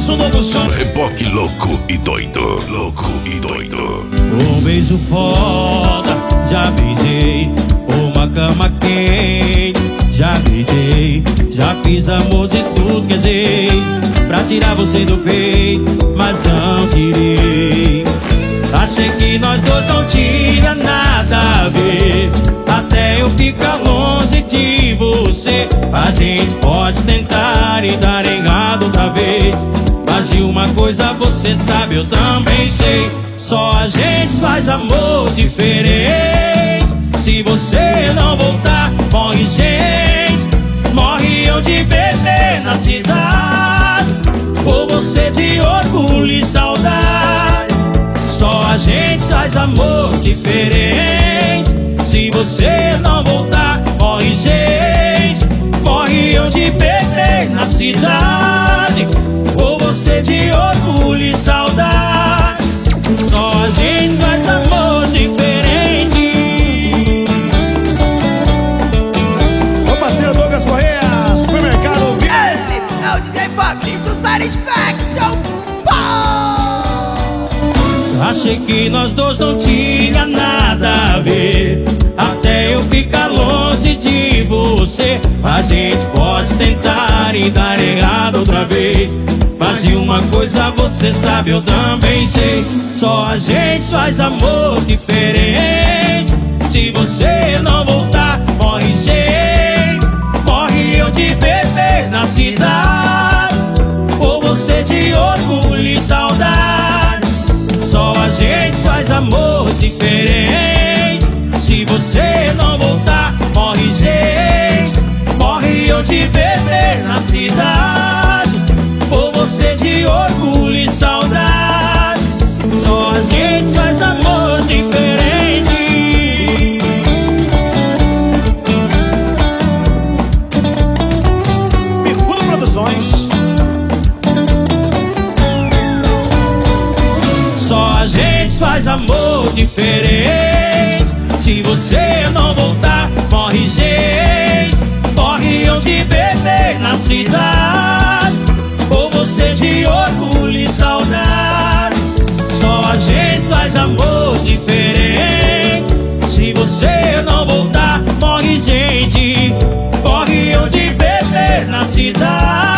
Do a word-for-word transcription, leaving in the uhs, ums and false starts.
nosso novo som. Reboque louco e doido. Louco e doido. Um beijo foda, já beijei. Uma cama quente, já deitei. Já fiz amor de tudo que é jeito pra tirar você do peito, mas não tirei. Achei que nós dois não tinha nada a ver, até eu ficar longe de você. A gente pode tentar e dar errado outra vez, mas de uma coisa você sabe, eu também sei. Só a gente faz amor diferente. Se você não voltar, morre gente. Morre eu de beber na cidade, ou você de orgulho e saudade. Só a gente faz amor diferente. Se você não voltar, morre gente. Morre eu de beber na cidade, ou você de orgulho e saudade. Só a gente faz amor diferente. Ô parceiro Douglas Correia, supermercado. Esse é o D J Fabrício Satisfaction. Achei que nós dois não tinha nada a ver, até eu ficar longe de você. A gente pode tentar e dar errado outra vez, mas de uma coisa você sabe, eu também sei. Só a gente faz amor diferente. Se você não voltar, morre gente. Morre eu de beber na cidade, ou você de orgulho e saudade. Só a gente faz amor diferente. Se você não voltar, morre gente. Morre eu de beber na cidade, ou você de orgulho e saudade. Só a gente faz amor diferente. Picudo Produções. Só a gente faz amor diferente. Se você não voltar, morre gente. Morre eu de beber na cidade, ou você de orgulho e saudade. Só a gente faz amor diferente. Se você não voltar, morre gente. Morre eu de beber na cidade,